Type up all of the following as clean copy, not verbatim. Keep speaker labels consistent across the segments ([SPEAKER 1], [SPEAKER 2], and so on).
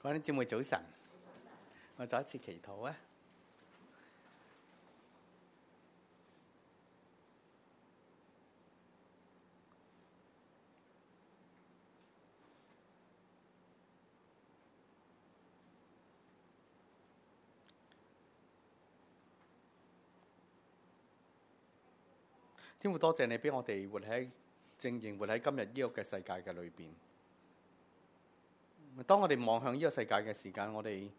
[SPEAKER 1] 各位姊妹早晨，我再一次祈禱啊！天父，多謝你俾我哋活喺今日呢個嘅世界嘅裏邊。當我哋望向呢個世界嘅時間，我哋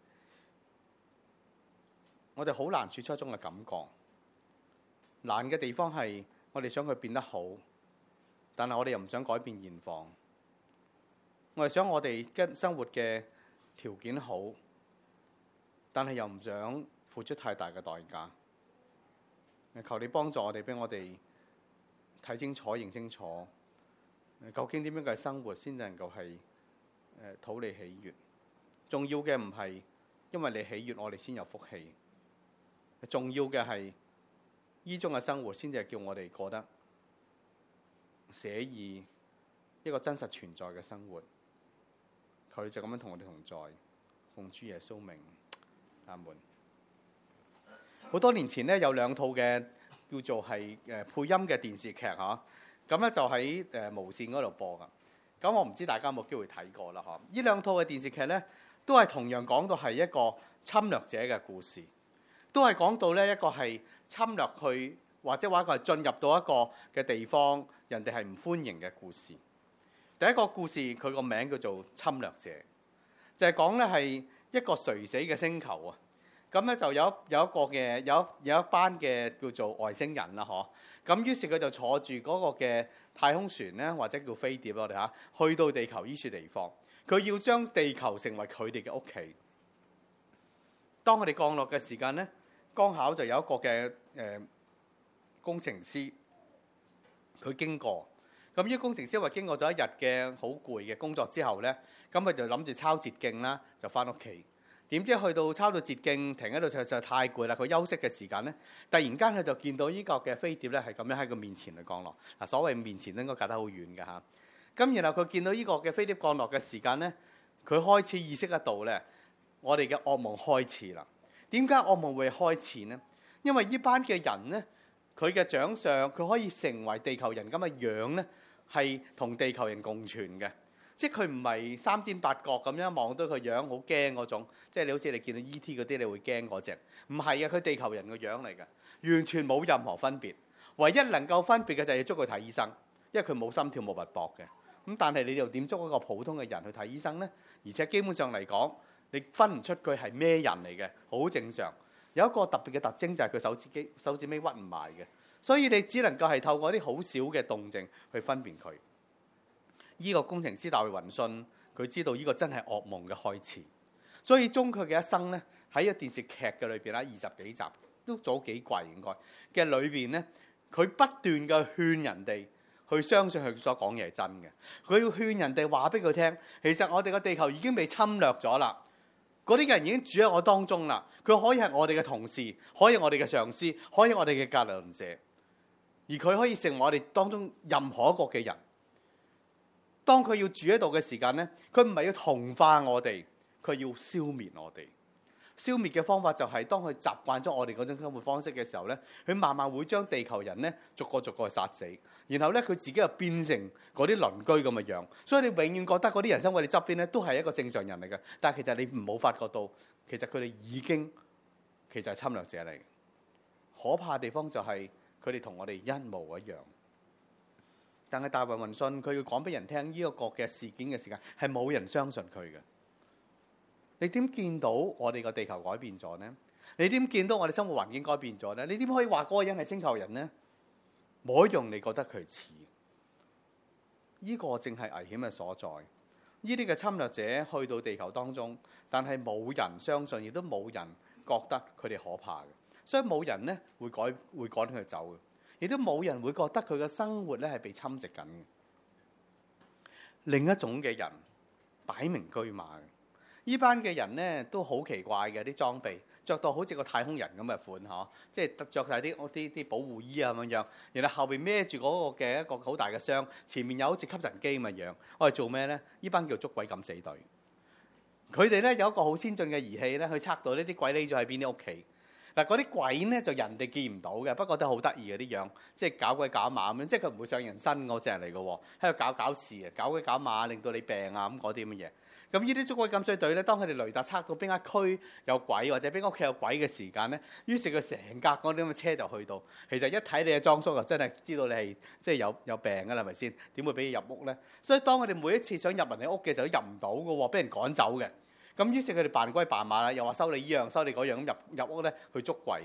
[SPEAKER 1] 好難說出一種嘅感覺。難嘅地方係我哋想佢變得好，但係我哋又唔想改變現況。我哋想我哋生活嘅條件好，但係又唔想付出太大嘅代價。求你幫助我哋，俾我哋睇清楚、認清楚，究竟點樣嘅生活先至能夠係討你喜悅。重要嘅唔係因為你喜悅我哋先有福氣，重要嘅係呢種嘅生活先至係叫我哋過得寫意一個真實存在嘅生活。求你就咁樣同我哋同在，奉主耶穌名，阿門。好多年前呢，有兩套嘅叫做係配音嘅電視劇嚇，咁咧就喺無線嗰度播噶。咁我唔知大家有冇機會睇過啦嗬？呢兩套嘅電視劇咧，都係同樣講到係一個侵略者嘅故事，都係講到咧一個係侵略去或者話一個係進入到一個嘅地方，人哋係唔歡迎嘅故事。第一個故事佢個名叫做侵略者，就係講咧係一個垂死嘅星球啊。咁咧就有一班嘅叫做外星人啦，嗬。咁於是佢就坐住嗰個嘅太空船咧，或者叫飛碟我哋嚇，去到地球呢處地方。佢要將地球成為佢哋嘅屋企。當佢哋降落嘅時間咧，剛巧就有一個嘅工程師，佢經過。咁呢個工程師因為經過咗一日嘅好攰嘅工作之後咧，咁佢就諗住抄捷徑啦，就翻屋企。點知去到抄到捷徑，停喺度實在太攰啦。佢休息嘅時間咧，突然間佢就見到呢個嘅飛碟咧係咁樣喺佢面前嚟降落。嗱，所謂面前應該隔得好遠嘅嚇。咁然後佢見到呢個嘅飛碟降落嘅時間咧，佢開始意識得到咧，我哋嘅噩夢開始啦。點解噩夢會開始呢？因為呢班嘅人咧，佢嘅長相佢可以成為地球人咁嘅樣咧，係同地球人共存嘅。即係佢唔係三尖八角咁樣望到佢樣好驚嗰種，即係你好似你見到 E.T. 嗰啲，你會驚嗰隻。唔係啊，佢地球人個樣嚟嘅，完全冇任何分別。唯一能夠分別嘅就係要捉佢睇醫生，因為佢冇心跳冇脈搏嘅。咁但係你又點捉一個普通嘅人去睇醫生呢？而且基本上嚟講，你分唔出佢係咩人嚟嘅，好正常。有一個特別嘅特徵就係佢手指尾屈唔埋嘅，所以你只能夠係透過啲好少嘅動靜去分辨佢。呢個工程師大衛雲信，佢知道呢個真係噩夢嘅開始，所以終佢嘅一生咧，喺個電視劇嘅裏邊啦，20幾集都早幾季應該嘅裏邊咧，佢不斷嘅勸人哋去相信佢所講嘢係真嘅。佢要勸人哋話俾佢聽，其實我哋個地球已經被侵略咗啦，嗰啲人已經住喺我當中啦。佢可以係我哋嘅同事，可以我哋嘅上司，可以我哋嘅隔鄰者，而佢可以成為我哋當中任何一個嘅人。當佢要住喺度嘅時間咧，佢唔係要同化我哋，佢要消滅我哋。消滅嘅方法就係當佢習慣咗我哋嗰種生活方式嘅時候咧，佢慢慢會將地球人咧逐個去殺死，然後咧佢自己又變成嗰啲鄰居咁嘅樣。所以你永遠覺得嗰啲人生活喺你側邊咧都係一個正常人嚟嘅，但係其實你唔好發覺到，其實佢哋已經其實係侵略者嚟。可怕嘅地方就係佢哋同我哋一模一樣。但係大衛雲信佢要講俾人聽呢個嘅事件嘅時間，係冇人相信佢嘅。你點見到我哋個地球改變咗呢？你點見到我哋生活環境改變咗呢？你點可以話嗰個人係星球人呢？冇一樣你覺得佢似。呢個正係危險嘅所在。呢啲嘅侵略者去到地球當中，但係冇人相信，亦都冇人覺得佢哋可怕嘅，所以冇人呢會趕佢走嘅。亦都冇人會覺得佢嘅生活咧係被侵蝕緊嘅。另一種嘅人擺明車馬嘅，呢班嘅人咧都好奇怪嘅，啲裝備着到好似個太空人咁嘅款嗬，即係着晒啲保護衣啊咁樣，然後後邊孭住嗰個嘅一個好大嘅箱，前面有好似吸塵機咁嘅樣。我哋做咩咧？呢班叫捉鬼敢死隊。 佢哋咧有一個好先進嘅儀器咧，去測到呢啲鬼匿咗喺邊啲屋企。嗱，嗰啲鬼咧就人哋見唔到嘅，不過都好得意嘅啲樣，即係搞鬼搞馬咁樣，即係佢唔會上人身嗰隻嚟嘅喎，喺度搞搞事啊，搞鬼搞馬，令到你病啊咁嗰啲咁嘅嘢。咁呢啲捉鬼敢死隊咧，當佢哋雷達測到邊一區有鬼或者邊屋企有鬼嘅時間咧，於是佢成架嗰啲咁嘅車就去到。其實一睇你嘅裝束就真係知道你係即係有病㗎啦，係咪先？點會俾你入屋咧？所以當佢哋每一次想入人哋屋嘅時候，都入唔到嘅喎，俾人趕走嘅。咁於是佢哋扮鬼扮馬啦，又話收你依樣收你嗰樣，咁入屋咧去捉鬼。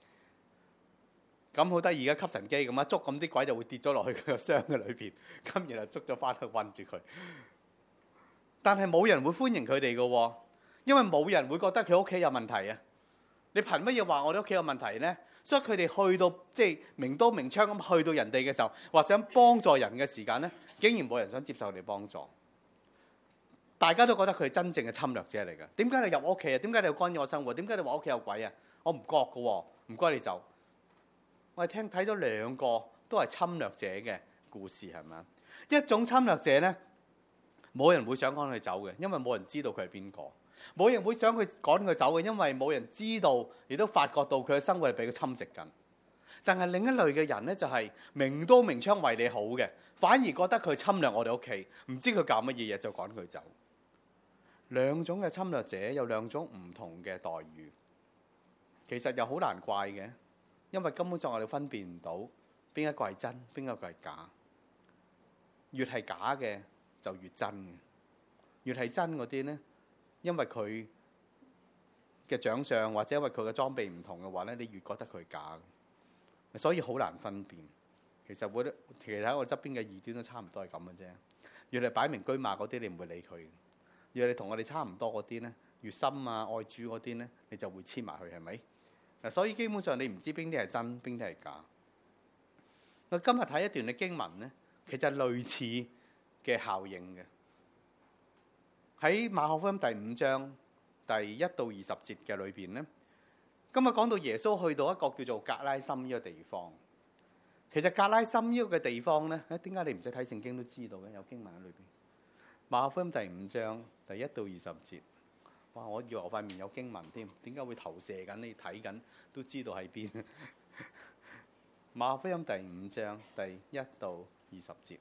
[SPEAKER 1] 咁好得意嘅吸塵機咁啊，捉咁啲鬼就會跌咗落去佢個箱嘅裏邊，咁然後捉咗翻去韞住佢。但係冇人會歡迎佢哋嘅喎，因為冇人會覺得佢屋企有問題啊！你憑乜嘢話我哋屋企有問題咧？所以佢哋去到即係明刀明槍咁去到人哋嘅時候，話想幫助人嘅時間咧，竟然冇人想接受佢哋幫助。大家都覺得佢係真正嘅侵略者嚟嘅。點解你入我屋企啊？點解你要干擾我生活？點解你話屋企有鬼啊？我唔覺嘅喎，唔該你走。我哋睇到兩個都係侵略者嘅故事，係咪啊？一種侵略者咧，冇人會想趕佢走嘅，因為冇人知道佢係邊個；冇人會想佢趕佢走嘅，因為冇人知道，亦都發覺到佢嘅生活係俾佢侵蝕緊。但係另一類嘅人咧，就係明刀明槍為你好嘅，反而覺得佢侵略我哋屋企，唔知佢搞乜嘢嘢就趕佢走。兩種嘅侵略者有兩種唔同嘅待遇，其實又好難怪嘅，因為根本上我哋分辨唔到邊一個係真，邊一個係假。越係假嘅就越真嘅，越係真嗰啲咧，因為佢嘅長相或者因為佢嘅裝備唔同嘅話咧，你越覺得佢係假嘅，所以好難分辨。其實我側邊嘅異端都差唔多係咁嘅啫。越係擺明車馬嗰啲，你唔會理佢。如果你同我哋差唔多嗰啲咧，越深啊愛主嗰啲咧，你就會黐埋去，係咪？嗱，所以基本上你唔知邊啲係真，邊啲係假。我今日睇一段嘅經文咧，其實係類似嘅效應嘅。喺馬可福音第5章第1到20節嘅裏邊咧，今日講到耶穌去到一個叫做格拉森呢個地方。其實格拉森呢個嘅地方咧，點解你唔使睇聖經都知道嘅？有經文喺裏邊。馬可福音第5章第1到20節，哇！我以為我塊面有經文添，點解會投射緊？你睇緊都知道喺邊。馬可福音第5章第1到20節，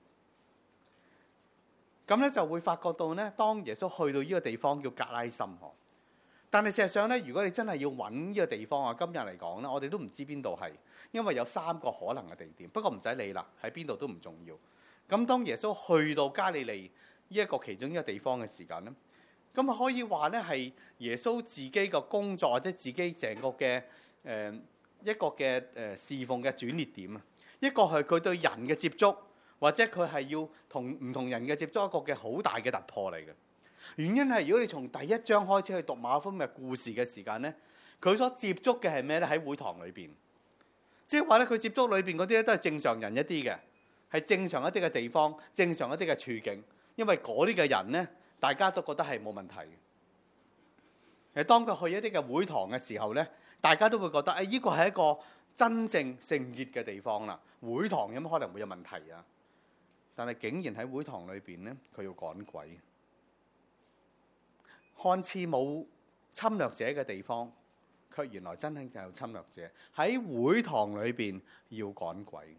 [SPEAKER 1] 咁咧就會發覺到咧，當耶穌去到呢個地方叫格拉森河，但係事實上咧，如果你真係要揾呢個地方啊，今日嚟講咧，我哋都唔知邊度係，因為有3個可能嘅地點。不過唔使理啦，喺邊度都唔重要。咁當耶穌去到加利利呢一個其中一個地方嘅時間咧，咁啊可以話咧係耶穌自己個工作或者自己成個嘅一個嘅侍奉嘅轉捩點啊，一個係佢對人嘅接觸，或者佢係要同唔同人嘅接觸一個嘅好大嘅突破嚟嘅。原因係如果你從第1章開始去讀馬可福音嘅故事嘅時間咧，佢所接觸嘅係咩咧？喺會堂裏邊，即係話咧佢接觸裏邊嗰啲咧都係正常人一啲嘅，係正常一啲嘅地方，正常一啲嘅處境。因為嗰啲嘅人咧，大家都覺得係冇問題嘅。當佢去一啲嘅會堂嘅時候咧，大家都會覺得呢個係一個真正聖潔嘅地方啦。會堂有乜可能會有問題啊？但係竟然喺會堂裏邊咧，佢要趕鬼，看似冇侵略者嘅地方，卻原來真係有侵略者喺會堂裏邊要趕鬼。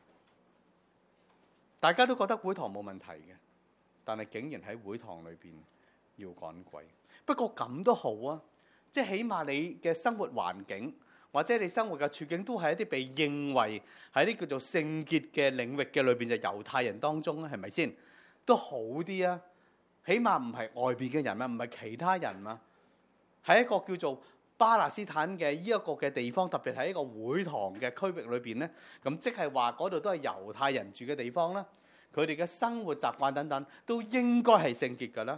[SPEAKER 1] 大家都覺得會堂冇問題嘅。但係竟然喺會堂裏邊要趕鬼。不過咁都好啊，即係起碼你嘅生活環境或者你生活嘅處境都係一啲被認為喺啲叫做聖潔嘅領域嘅裏邊，就猶太人當中咧，係咪先都好啲啊？起碼唔係外邊嘅人啊，唔係其他人啊，喺一個叫做巴勒斯坦嘅呢一個嘅地方，特別係一個會堂嘅區域裏邊咧，咁即係話嗰度都係猶太人住嘅地方啦。佢哋嘅生活習慣等等都應該係聖潔㗎啦。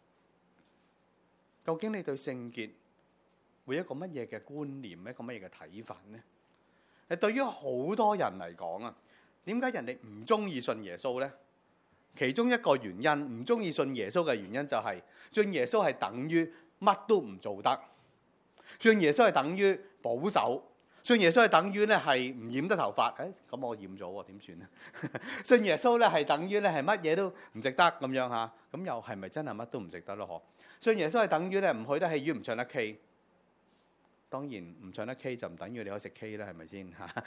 [SPEAKER 1] 究竟你對聖潔會有一個乜嘢嘅觀念，一個乜嘢嘅睇法呢？係對於好多人嚟講啊，點解人哋唔中意信耶穌呢？其中一個原因，唔中意信耶穌嘅原因就係信耶穌係等於乜都唔做得，信耶穌係等於保守， 信耶穌係等於咧係唔染得頭髮，咁我染咗喎，點算咧？信耶穌咧係等於咧係乜嘢都唔值得咁樣嚇，咁又係咪真係乜都唔值得咯？嗬？信耶穌係等於咧唔去得戲院，唔唱得 K。當然唔唱得 K 就唔等於你可以食 K 啦，係咪先嚇？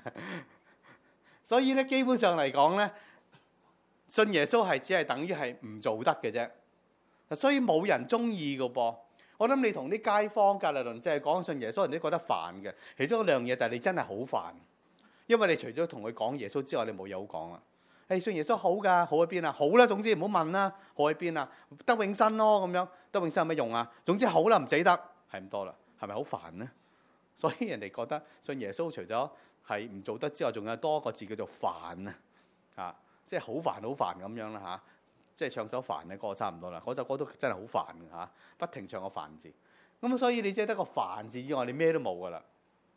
[SPEAKER 1] 所以咧基本上嚟講咧，信耶穌係只係等於係唔做得嘅啫。所以冇人中意㗎噃。我諗你同啲街坊隔離鄰舍講信耶穌，人都覺得煩嘅。其中一樣嘢就係你真係好煩，因為你除咗同佢講耶穌之外，你冇嘢好講啦。信耶穌好㗎，好喺邊啊？好啦，總之唔好問啦，好喺邊啊？得永生咯咁樣，得永生有乜用啊？總之好啦，唔死得，係咁多啦，係咪好煩呢？所以人哋覺得信耶穌除咗係唔做得之外，仲有多一個字叫做煩啊！即係好煩好煩咁樣啦嚇。即係唱首煩嘅歌差唔多啦，嗰首歌都真係好煩嘅嚇，不停唱個煩字。咁所以你只係得個煩字以外，你咩都冇噶啦。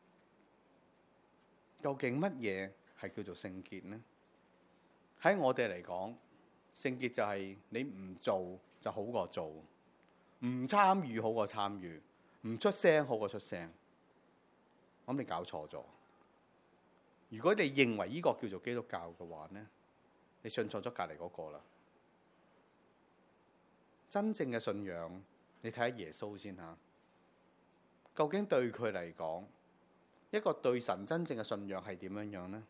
[SPEAKER 1] 究竟乜嘢係叫做聖潔呢？喺我哋嚟講，聖潔就係你唔做就好過做，唔參與好過參與，唔出聲好過出聲。咁你搞錯咗。如果你認為呢個叫做基督教嘅話呢，你信錯咗隔離嗰個啦。真正嘅信仰，你睇下耶穌先嚇。究竟對佢嚟講，一個對神真正嘅信仰係點樣樣呢？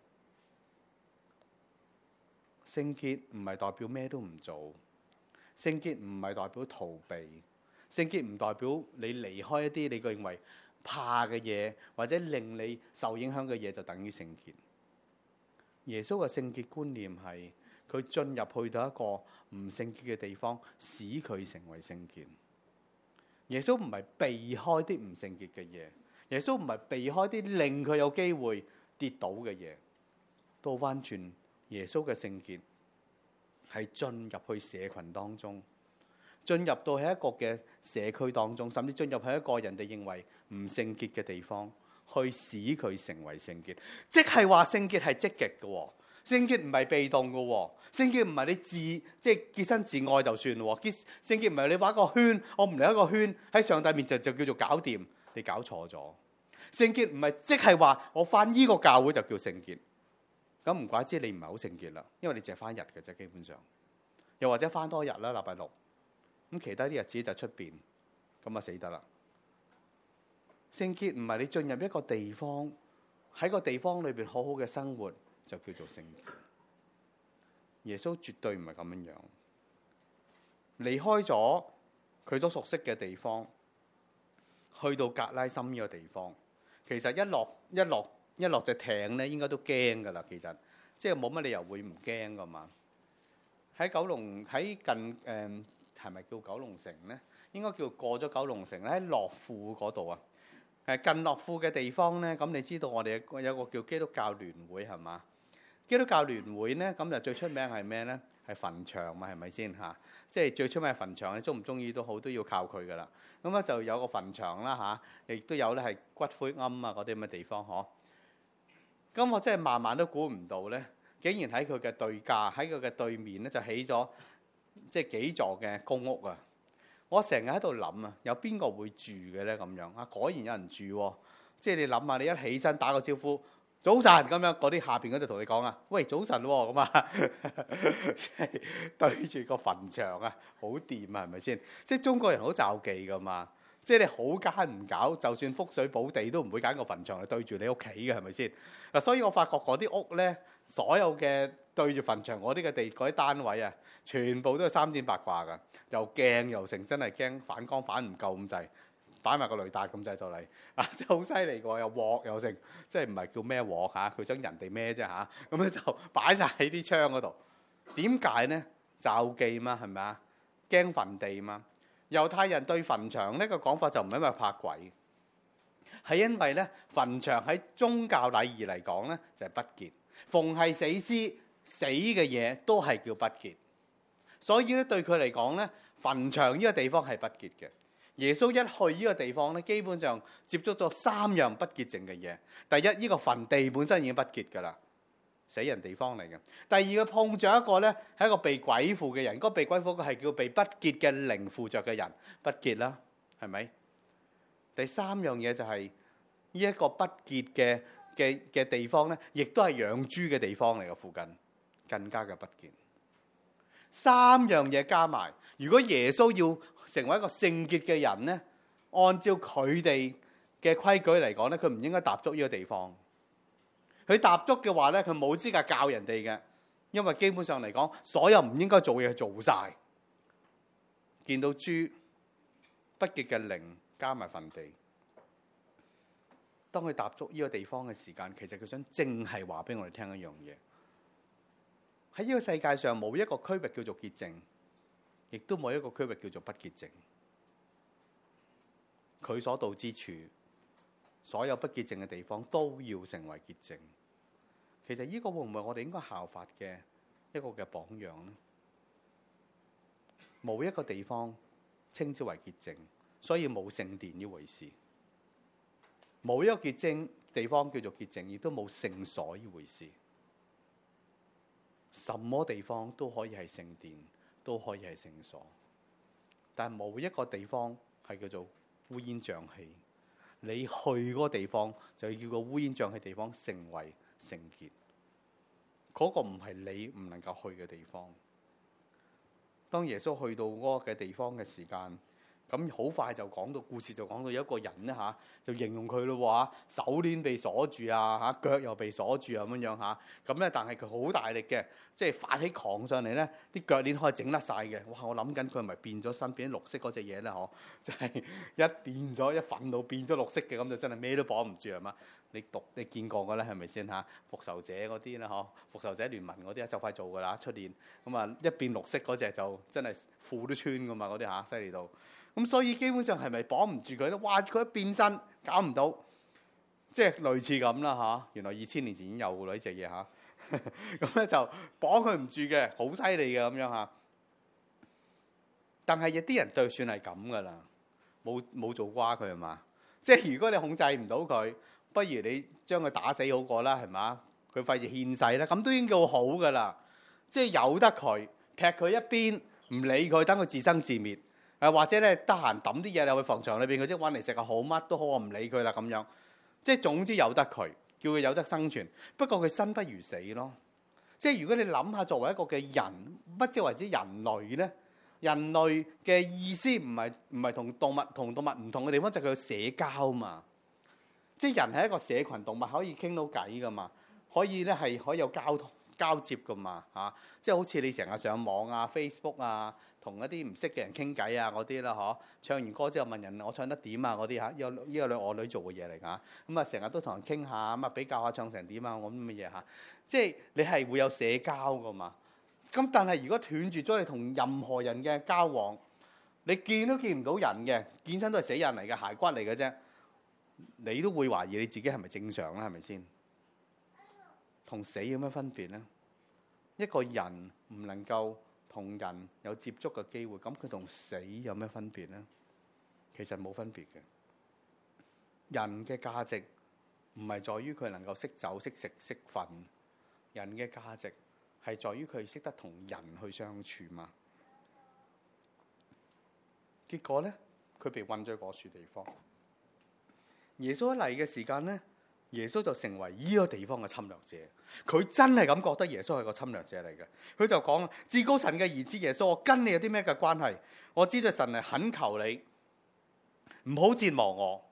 [SPEAKER 1] 聖潔唔係代表咩都唔做，聖潔唔係代表逃避，聖潔唔代表你離開一啲你認為怕嘅嘢，或者令你受影響嘅嘢就等於聖潔。耶穌嘅聖潔觀念係，佢進入去到一個唔聖潔嘅地方，使佢成為聖潔。耶穌唔係避開啲唔聖潔嘅嘢，耶穌唔係避開啲令佢有機會跌倒嘅嘢。倒翻轉，耶穌嘅聖潔係進入去社群當中，進入到喺一個嘅社區當中，甚至進入喺一個人哋認為唔聖潔嘅地方，去使佢成為聖潔。即係話聖潔係積極嘅。聖潔唔係被動嘅，聖潔唔係你即係潔身自愛就算咯。聖潔唔係你畫個圈，我唔嚟一個圈喺上帝面前就叫做搞掂，你搞錯咗。聖潔唔係即係話我返呢個教會就叫聖潔，咁唔怪之你唔係好聖潔啦，因為你淨係返日嘅啫，基本上，又或者返多日啦，禮拜六，咁其他啲日子就出邊，咁啊死得啦。聖潔唔係你進入一個地方，喺個地方裏邊好好嘅生活，就叫做聖潔。耶穌絕對唔係咁樣樣，離開咗佢所熟悉嘅地方，去到格拉森呢個地方，其實一落隻艇咧，應該都驚噶啦。其實即係冇乜理由會唔驚噶嘛。喺九龍喺近係咪叫九龍城咧？應該叫過咗九龍城咧，喺樂富嗰度啊。近樂富嘅地方咧，咁你知道我哋有個叫基督教聯會係嘛？基督教聯會咧，咁就最出名係咩咧？係墳場嘛，係咪先嚇？即係最出名係墳場，你中唔中意都好，都要靠佢噶啦。咁咧就有個墳場啦嚇，亦都有咧係骨灰龕啊嗰啲咁嘅地方嗬。咁我真係萬萬都估唔到咧，竟然喺佢嘅對價，喺佢嘅對面咧就起咗即係幾座嘅公屋啊！我成日喺度諗啊，有邊個會住嘅咧咁樣啊？果然有人住喎！即係你諗下，你一起身打個招呼，早晨咁樣，嗰啲下邊嗰度同你講啊，喂，早晨喎咁啊，即係對住個墳場啊，好掂啊，係咪先？即係中國人好罩忌噶嘛，即係你好奸唔搞，就算覆水補地都唔會揀個墳場嚟對住你屋企嘅，係咪先？嗱，所以我發覺嗰啲屋咧，所有嘅對住墳場嗰啲嘅地嗰啲單位啊，全部都係三尖八卦噶，又驚又成，真係驚反光反唔夠咁滯。擺埋個雷達咁滯就嚟啊！真係好犀利喎，又鑊又剩，即係唔係叫咩鑊嚇？佢想人哋咩啫嚇？咁咧就擺晒喺啲窗嗰度。點解呢？罩忌嘛，係咪啊？驚墳地嘛。猶太人對墳場呢個講法就唔係因為怕鬼，係因為咧墳場喺宗教禮儀嚟講咧就係不潔，逢係死屍死嘅嘢都係叫不潔。所以咧對佢嚟講咧，墳場呢個地方係不潔嘅。耶穌一去呢個地方咧，基本上接觸咗三樣不潔淨嘅嘢。第一，呢個墳地本身已經不潔噶啦，死人地方嚟嘅。第二，佢碰着一個咧係一個被鬼附嘅人，嗰個被鬼附嘅係叫被不潔嘅靈附着嘅人，不潔啦，係咪？第三樣嘢就係呢一個不潔嘅地方咧，亦都係養豬嘅地方嚟嘅，附近更加嘅不潔。三樣嘢加埋，如果耶穌要成為一個聖潔嘅人咧，按照佢哋嘅規矩嚟講咧，佢唔應該踏足呢個地方。佢踏足嘅話咧，佢冇資格教人哋嘅，因為基本上嚟講，所有唔應該做嘢做晒。見到豬不潔嘅靈加埋墳地，當佢踏足呢個地方嘅時間，其實佢想淨係話俾我哋聽一樣嘢。喺呢個世界上冇一個區域叫做潔淨，亦都冇一個區域叫做不潔淨。佢所到之處，所有不潔淨嘅地方都要成為潔淨。其實呢個會唔會我哋應該效法嘅一個嘅榜樣呢？冇一個地方稱之為潔淨，所以冇聖殿呢回事。冇一個潔淨地方叫做潔淨，亦都冇聖所呢回事。什麼地方都可以係聖殿，都可以係聖所，但係冇一個地方係叫做烏煙瘴氣。你去嗰個地方就要叫個烏煙瘴氣地方成為聖潔，嗰個唔係你唔能夠去嘅地方。當耶穌去到嗰個嘅地方嘅時間，咁好快就講到故事，就講到有一個人咧嚇，就形容佢咯嚇，手鏈被鎖住啊嚇，腳又被鎖住啊咁樣嚇。咁咧，但係佢好大力嘅，即係發起狂上嚟咧，啲腳鏈可以整甩晒嘅。哇！我諗緊佢係咪變咗身，變咗綠色嗰隻嘢咧？嗬，就係一變咗一憤怒變咗綠色嘅，咁就真係咩都綁唔住係嘛？你見過嘅咧係咪先嚇？復仇者嗰啲啦嗬，復仇者聯盟嗰啲就快做㗎啦，出年咁啊一變綠色嗰隻就真係褲都穿㗎嘛，嗰啲嚇犀利到。咁所以基本上係咪綁唔住佢咧？哇！佢一變身搞唔到，即係類似咁啦嚇。原來2000年前已經有㗎啦呢隻嘢嚇。咁咧就綁佢唔住嘅，好犀利嘅咁樣嚇。但係有啲人就算係咁噶啦，冇做瓜佢係嘛？即係如果你控制唔到佢，不如你將佢打死好過啦，係嘛？佢費事獻世啦，咁都已經叫好噶啦。即係由得佢劈佢一邊，唔理佢，等佢自生自滅。或者咧得閒抌啲嘢入去墳場裏邊，佢即係揾嚟食啊，好乜都好，我唔理佢啦咁樣。即係總之由得佢，叫佢有得生存。不過佢生不如死咯。即係如果你諗下，作為一個嘅人，乜即係為之人類咧？人類嘅意思唔係同動物唔同嘅地方，就係佢有社交嘛。即係人係一個社群動物，可以傾到偈噶嘛，可以咧係可以有交接噶嘛嚇。即係好似你成日上網啊、Facebook 啊，同一啲唔識嘅人傾偈啊嗰啲啦，嗬。唱完歌之後問人我唱得點啊嗰啲嚇，呢個我女做嘅嘢嚟㗎。咁啊成日都同人傾下，咁啊比較下唱成點啊，我咁嘅嘢嚇。即係你係會有社交噶嘛。咁但係如果斷絕咗你同任何人嘅交往，你見都見唔到人嘅，見親都係死人嚟嘅，骸骨嚟嘅啫。你都會懷疑你自己係咪正常啦？係咪先？同死有咩分別咧？一個人唔能夠同人有接觸嘅機會，咁佢同死有咩分別咧？其實冇分別嘅。人嘅價值唔係在於佢能夠識走、識食、識瞓，人嘅價值係在於佢識得同人去相處嘛。結果咧，佢被困咗嗰處地方。耶穌一嚟嘅時間咧，耶穌就成為呢個地方嘅侵略者。佢真係咁覺得耶穌係個侵略者嚟嘅。佢就講啦：至高神嘅兒子耶穌，我跟你有啲咩嘅關係？我知道神係懇求你唔好折磨我。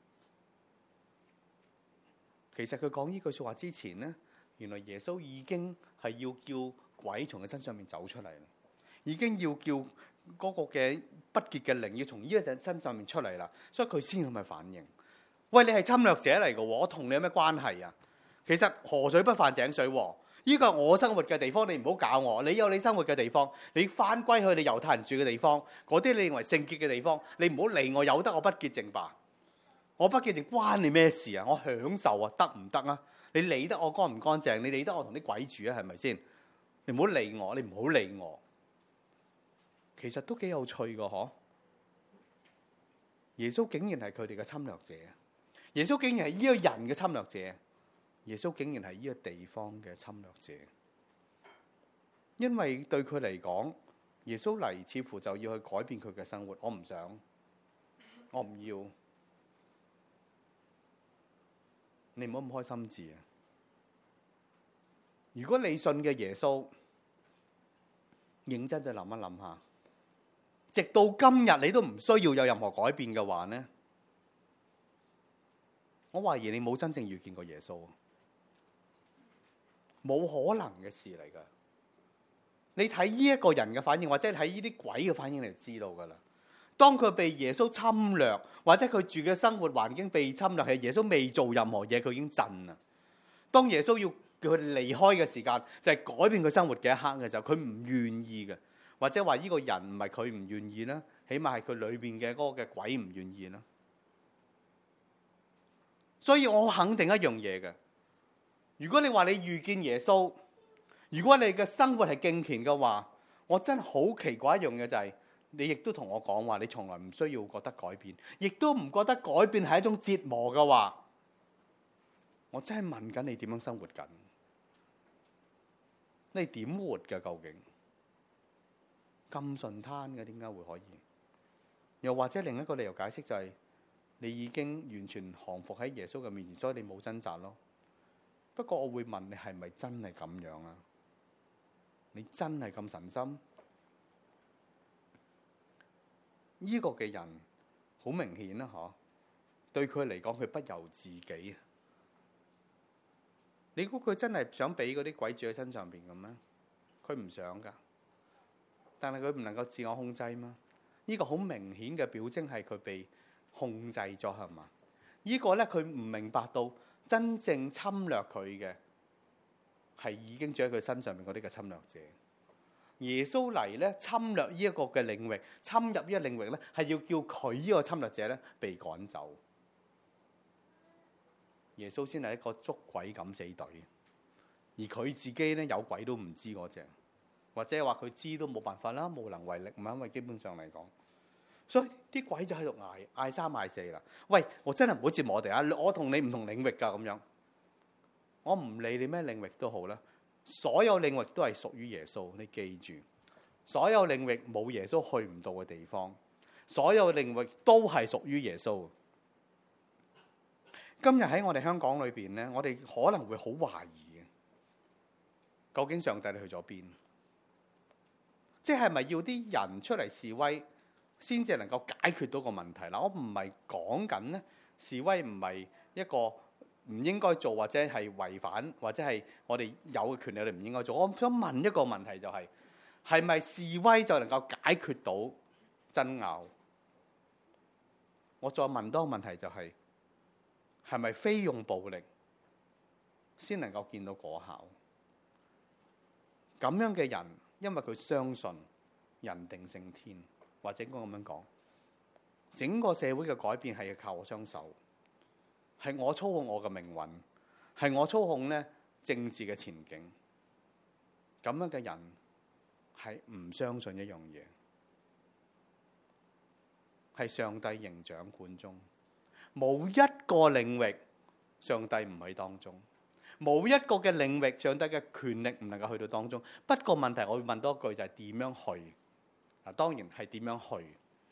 [SPEAKER 1] 其實佢講呢句說話之前咧，原來耶穌已經係要叫鬼從佢身上面走出嚟啦，已經要叫嗰個嘅不潔嘅靈要從呢個人身上面出嚟啦，所以佢先咁嘅反應。喂，你係侵略者嚟嘅，我同你有咩關係啊？其實河水不犯井水，呢個係我生活嘅地方，你唔好搞我。你有你生活嘅地方，你翻歸去你猶太人住嘅地方，嗰啲你認為聖潔嘅地方，你唔好理我，由得我不潔淨吧。我不潔淨關你咩事啊？我享受啊，得唔得啊？你理得我乾唔乾淨？你理得我同啲鬼住啊？係咪先？你唔好理我，你唔好理我。其實都幾有趣㗎，嗬？耶穌竟然係佢哋嘅侵略者。耶穌竟然係呢個人嘅侵略者，耶穌竟然係呢個地方嘅侵略者，因為對佢嚟講，耶穌嚟似乎就要去改變佢嘅生活。我唔想，我唔要。 你唔好咁開心字啊！如果你信嘅耶穌，認真地諗一諗下，直到今日你都唔需要有任何改變嘅話呢，我懷疑你冇真正遇見過耶穌，冇可能嘅事嚟噶。你睇呢一個人嘅反應，或者睇呢啲鬼嘅反應，你就知道噶啦。當佢被耶穌侵略，或者佢住嘅生活環境被侵略，係耶穌未做任何嘢，佢已經震啦。當耶穌要叫佢離開嘅時間，就係改變佢生活嘅一刻嘅時候，佢唔願意嘅，或者話呢個人唔係佢唔願意啦，起碼係佢裏邊嘅嗰個嘅鬼唔願意啦。所以我肯定一樣嘢嘅，如果你話你遇見耶穌，如果你嘅生活係敬虔嘅話，我真係好奇怪一樣嘢就係，你亦都同我講話，你從來唔需要覺得改變，亦都唔覺得改變係一種折磨嘅話，我真係問緊你點樣生活緊？你點活嘅？究竟咁順攤嘅，點解會可以？又或者另一個理由解釋就係，你已經完全降服喺耶穌嘅面前，所以你冇掙扎咯。不過我會問你，係咪真係咁樣啊？你真係咁神心？呢個嘅人好明顯啦，嗬，對佢嚟講，佢不由自己。你估佢真係想俾嗰啲鬼住喺身上邊咁咩？佢唔想噶，但係佢唔能夠自我控制嘛。呢個好明顯嘅表徵係佢被控制咗，係嘛？呢個咧，佢唔明白到真正侵略佢嘅係已經住喺佢身上面嗰啲嘅侵略者。耶穌嚟咧，侵略呢一個嘅領域，侵入呢個領域咧，係要叫佢呢個侵略者咧被趕走。耶穌先係一個捉鬼敢死隊，而佢自己咧有鬼都唔知嗰隻，或者話佢知都冇辦法啦，無能為力，唔係因為基本上嚟講，所以啲鬼就喺度嗌三嗌四啦。喂，我真係唔好折磨我哋啊！我同你唔同領域噶咁樣，我唔理你咩領域都好啦，所有領域都係屬於耶穌。你記住，所有領域冇耶穌去唔到嘅地方，所有領域都係屬於耶穌。今日喺我哋香港裏邊咧，我哋可能會好懷疑嘅，究竟上帝你去咗邊？即係咪要啲人出嚟示威先至能夠解決到個問題？嗱，我唔係講緊咧示威唔係一個唔應該做，或者係違反，或者係我哋有嘅權利我哋唔應該做。我想問一個問題就係，係咪示威就能夠解決到爭拗？我再問多個問題就係，係咪非用暴力先能夠見到果效？咁樣嘅人，因為佢相信人定勝天，或者應該咁樣講，整個社會嘅改變係靠我雙手，係我操控我嘅命運，係我操控咧政治嘅前景。咁樣嘅人係唔相信一樣嘢，係上帝仍掌管中。冇一個領域上帝唔喺當中，冇一個嘅領域上帝嘅權力唔能夠去到當中。不過問題我會問多一句，就係點樣去？嗱，當然係點樣去？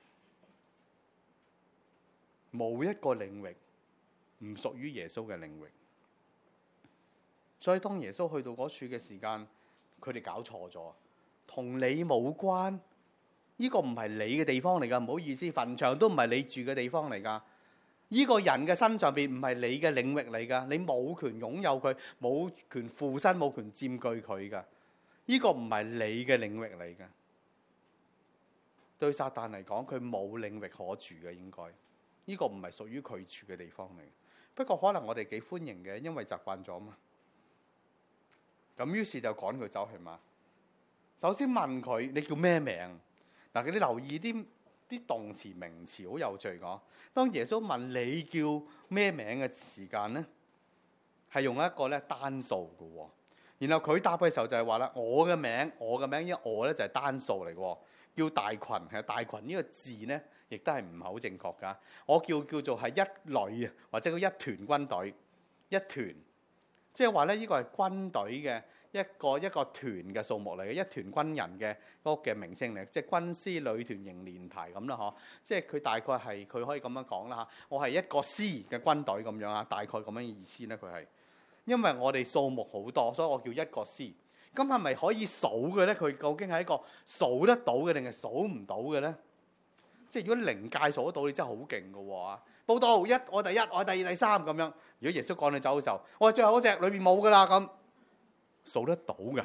[SPEAKER 1] 冇一個領域唔屬於耶穌嘅領域。所以當耶穌去到嗰處嘅時間，佢哋搞錯咗，同你冇關。呢個唔係你嘅地方嚟噶，唔好意思，墳場都唔係你住嘅地方嚟噶。呢個人嘅身上邊唔係你嘅領域嚟噶，你冇權擁有佢，冇權附身，冇權佔據佢噶。呢個唔係你嘅領域嚟噶。對撒旦嚟講，佢冇領域可住嘅，應該呢個唔係屬於佢住嘅地方嚟。不過可能我哋幾歡迎嘅，因為習慣咗嘛。咁於是就趕佢走去嘛。首先問佢：你叫咩名？嗱，你留意啲動詞名詞好有趣講。當耶穌問你叫咩名嘅時間咧，係用一個咧單數嘅喎。然後佢答嘅時候就係話啦：我嘅名，因為我咧就係單數嚟嘅，叫大群。其實大群呢個字咧，亦都係唔係好正確㗎。我叫做係一旅啊，或者個一團軍隊，一團，即係話咧呢個係軍隊嘅一個團嘅數目嚟嘅，一團軍人嘅嗰個嘅名稱嚟，即係軍師旅團營連排咁啦，嗬。即係佢大概係佢可以咁樣講啦嚇，我係一個師嘅軍隊咁樣啊，大概咁樣嘅意思咧。佢係因為我哋數目好多，所以我叫一個師。咁係咪可以數嘅咧？佢究竟係一個數得到嘅定係數唔到嘅咧？即係如果靈界數得到，你真係好勁嘅喎！報道一，我第一，我第二，第三咁樣。如果耶穌趕你走嘅時候，我係最後嗰隻，裏邊冇噶啦咁，數得到嘅，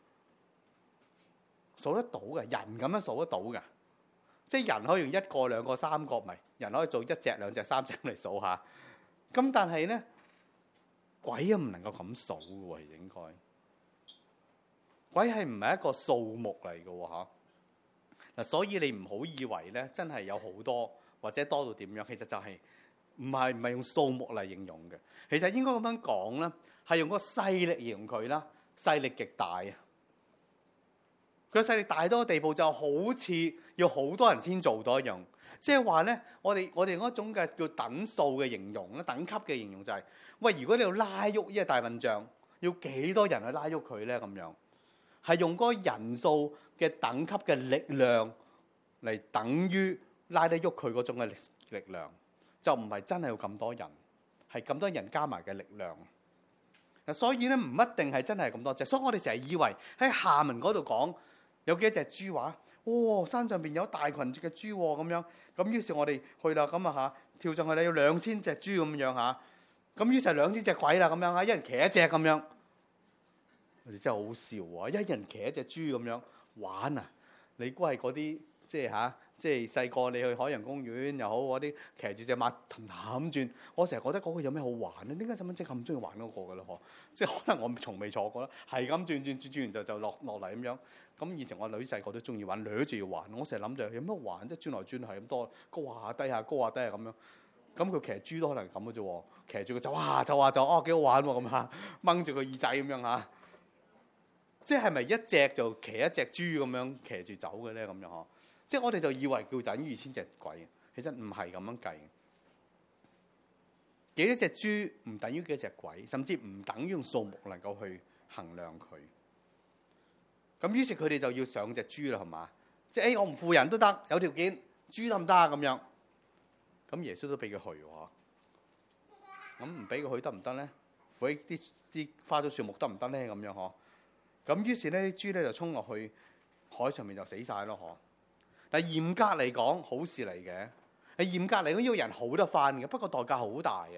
[SPEAKER 1] 數得到嘅，人咁樣數得到嘅。即係人可以用一個、兩個、三個，唔係人可以做一隻、兩隻、三隻嚟數下。咁但係咧，鬼又唔能夠咁數嘅喎，應該。鬼係唔係一個數目嚟嘅喎嚇？嗱，所以你唔好以為咧，真係有好多或者多到點樣，其實就係唔係用數目嚟形容嘅。其實應該咁樣講啦，係用個勢力形容佢啦，勢力極大啊！佢勢力大到個地步，就好似要好多人先做到一樣。即係話咧，我哋嗰種嘅叫等數嘅形容咧，等級嘅形容就係、是：喂，如果你要拉喐呢個大笨象，要幾多人去拉喐佢咧？咁樣係用嗰個人數嘅等級嘅力量嚟等於拉得喐佢嗰種嘅力量，就唔係真係要咁多人，係咁多人加埋嘅力量。所以咧，唔一定係真係咁多隻。所以我哋成日以為喺下文嗰度講有幾多隻豬話，哇！山上邊有大群嘅豬咁樣。咁於是我哋去啦，咁啊嚇跳上去咧，要2000隻豬咁樣嚇。咁於是2000隻鬼啦咁樣嚇，一人騎一隻咁樣。我哋真係好笑啊！一人騎一隻豬咁樣玩啊！你估係嗰啲即係細個你去海洋公園又好，嗰啲騎住隻馬氹氹轉。我成日覺得嗰個有咩好玩咧？點解細蚊仔咁中意玩嗰個㗎咧？嗬！即係可能我從未坐過啦，係咁轉完就落嚟咁樣。咁以前我女細個都中意玩，女住要玩。我成日諗住有咩玩啫？轉來轉去咁多，高下低下高下低下咁樣。咁佢騎豬都可能咁嘅啫喎，騎住佢走啊走啊走，哦幾好玩喎咁嚇，掹住個耳仔咁樣嚇。即係咪一隻就騎一隻豬咁樣騎住走嘅咧？咁樣嗬，即係我哋就以為叫等於2000隻鬼，其實唔係咁樣計。幾多隻豬唔等於幾多隻鬼，甚至唔等於用數目能夠去衡量佢。咁於是佢哋就要上隻豬啦，係嘛？即係我唔負人都得，有條件豬得唔得咁樣？咁耶穌都俾佢去喎。咁唔俾佢去得唔得咧？負起啲花草樹木得唔得咧？咁樣嗬？咁於是咧，啲豬咧就衝落去海上面就死晒咯，嗬！但係嚴格嚟講，好事嚟嘅。係嚴格嚟講，呢個人好得翻嘅，不過代價好大啊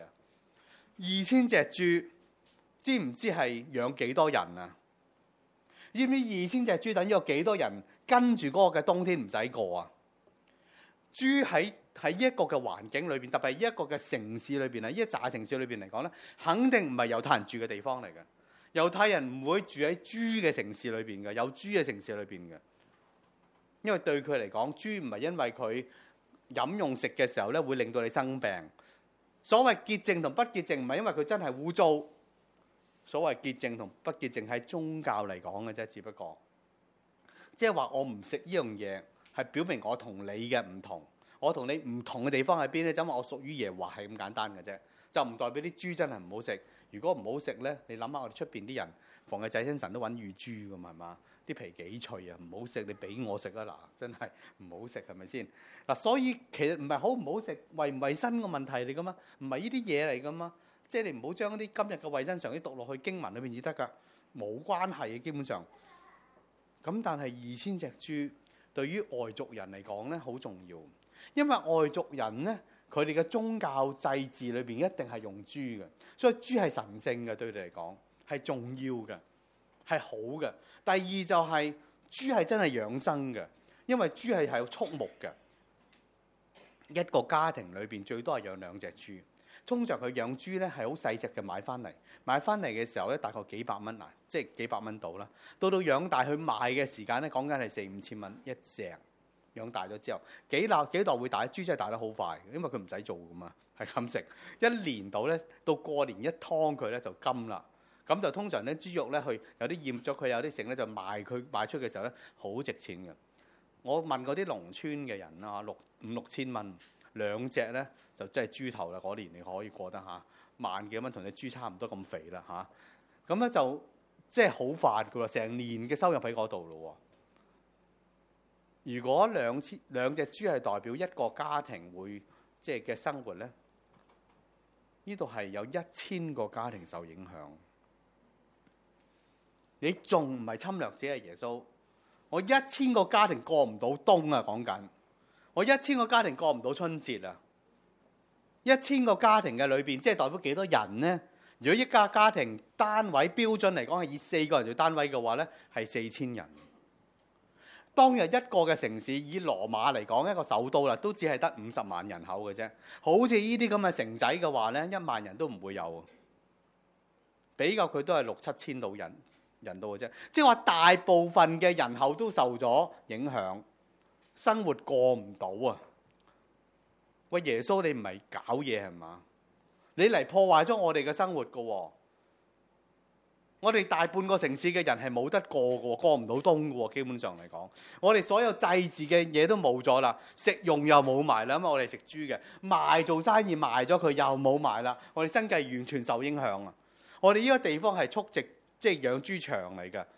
[SPEAKER 1] ！2000隻豬，知唔知係養幾多人啊？知唔知2000隻豬等於有幾多人跟住嗰個嘅冬天唔使過啊？豬喺一個嘅環境裏邊，特別係一個嘅城市裏邊啊，呢一紮城市裏邊嚟講咧，肯定唔係猶太人住嘅地方嚟嘅。猶太人唔會住喺豬嘅城市裏邊嘅，有豬嘅城市裏邊嘅，因為對佢嚟講，豬唔係因為佢飲用食嘅時候咧會令到你生病。所謂潔淨同不潔淨唔係因為佢真係污糟，所謂潔淨同不潔淨係宗教嚟講嘅啫，只不過即係話我唔食呢樣嘢係表明我同你嘅唔同，我同你唔同嘅地方喺邊咧？就因為我屬於耶和華係咁簡單嘅啫，就唔代表啲豬真係唔好食。如果唔好食咧，你諗下我哋出邊啲人，逢係祭牲神都揾乳豬噶嘛，係嘛？啲皮幾脆啊，唔好食，你俾我食啊嗱，真係唔好食係咪先？嗱，所以其實唔係好唔好食，衞唔衞生嘅問題嚟噶嘛，唔係呢啲嘢嚟噶嘛，即係你唔好將啲今日嘅衞生常識讀落去經文裏邊至得㗎，冇關係嘅基本上。咁但係2000隻豬對於外族人嚟講咧好重要，因為外族人咧。佢哋嘅宗教祭祀裏邊一定係用豬嘅，所以豬係神聖嘅，對佢哋嚟講係重要嘅，係好嘅。第二就係豬係真係養生嘅，因為豬係有畜牧嘅。一個家庭裏邊最多係養2隻豬，通常佢養豬咧係好細隻嘅，買翻嚟嘅時候咧大概幾百蚊嗱，即係幾百蚊到啦。到養大去賣嘅時間咧，講緊係4-5千蚊一隻。養大咗之後，幾代會大，豬真係大得好快，因為佢唔使做噶嘛，係咁食。一年到咧，到過年一劏佢咧就金啦。咁就通常咧豬肉咧去有啲醃咗佢，有啲剩咧就賣出嘅時候咧好值錢嘅。我問嗰啲農村嘅人啊，5-6千蚊2隻咧就真係豬頭啦。嗰年你可以過得嚇，1萬幾蚊同隻豬差唔多咁肥啦嚇。咁咧就即係好快噶喎，成年嘅收入喺嗰度咯。如果兩隻豬係代表一個家庭會即係嘅生活咧，呢度係有1000個家庭受影響。你仲唔係侵略者啊？耶穌，我1000個家庭過唔到冬啊！講緊我1000個家庭過唔到春節啊！1000個家庭嘅裏邊，即係代表幾多人呢？如果一家庭單位標準嚟講係以4個人做單位嘅話咧，係4000人。當日一個嘅城市，以羅馬嚟講，一個首都啦，都只係得50萬人口嘅啫。好似呢啲咁嘅城仔嘅話咧，1萬人都唔會有。比較佢都係6、7千到人到嘅啫。即係話大部分嘅人口都受咗影響，生活過唔到啊！喂，耶穌你唔係搞嘢係嘛？你嚟破壞咗我哋嘅生活噶喎！我哋大半個城市嘅人係冇得過嘅喎，過唔到冬嘅喎。基本上嚟講，我哋所有祭祀嘅嘢都冇咗啦，食用又冇埋啦，因為我哋食豬嘅，賣做生意賣咗佢又冇埋啦，我哋生計完全受影響啊！我哋呢個地方係畜植，即係養豬場嚟嘅，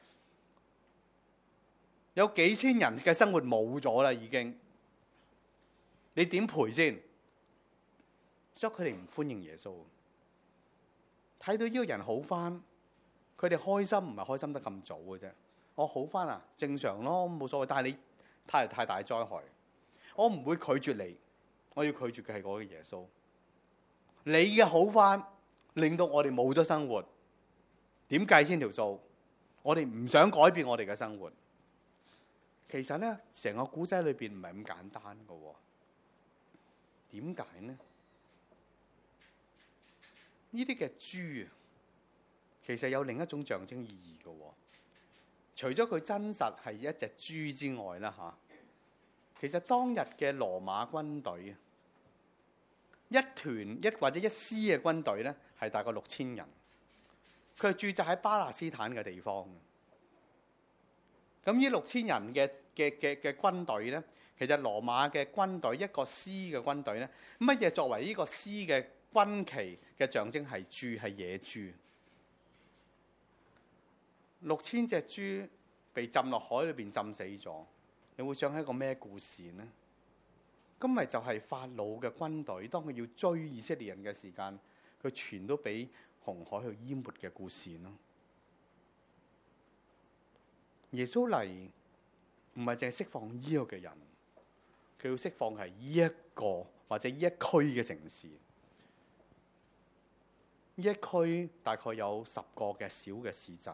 [SPEAKER 1] 有幾千人嘅生活冇咗啦已經，你點賠先？所以佢哋唔歡迎耶穌。睇到呢個人好返。佢哋開心唔係開心得咁早嘅啫，我好返啊，正常咯，冇所謂。但係你太大災害，我唔會拒絕你，我要拒絕嘅係嗰個耶穌。你嘅好返令到我哋冇咗生活，點計先條數？我哋唔想改變我哋嘅生活。其實咧，成個古仔裏邊唔係咁簡單嘅喎。點解呢？呢啲嘅豬啊，其實有另一種象徵意義嘅喎，除咗佢真實係一隻豬之外啦嚇，其實當日嘅羅馬軍隊，一團或者一師嘅軍隊咧，係大概6000人，佢係駐紮喺巴勒斯坦嘅地方嘅。咁呢6000人嘅軍隊咧，其實羅馬嘅軍隊一個師嘅軍隊咧，乜嘢作為呢個師嘅軍旗嘅象徵係豬，係野豬。6000隻豬被浸落海裏邊浸死咗，你會想起一個咩故事呢？咁咪就係法老嘅軍隊，當佢要追以色列人嘅時間，佢全都俾紅海去淹沒嘅故事咯。耶穌嚟唔係淨係釋放呢個嘅人，佢要釋放係呢一個或者呢一區嘅城市。呢一區大概有10個嘅小嘅市鎮。